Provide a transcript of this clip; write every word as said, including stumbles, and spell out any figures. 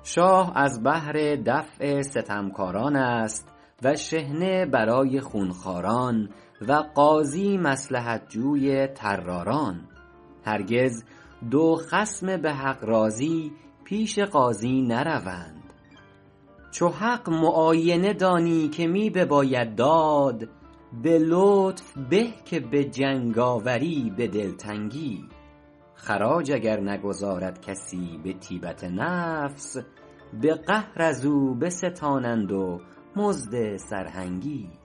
شاه از بهر دفع ستمکاران است و شحنه برای خونخواران و قاضی مصلحت جوی طراران. هرگز دو خصم به حق راضی پیش قاضی نروند. چو حق معاینه دانی که می بباید داد، به لطف به که به جنگ آوری به دلتنگی. خراج اگر نگزارد کسی به طیبت نفس، به قهر از او بستانند و مزد سرهنگی.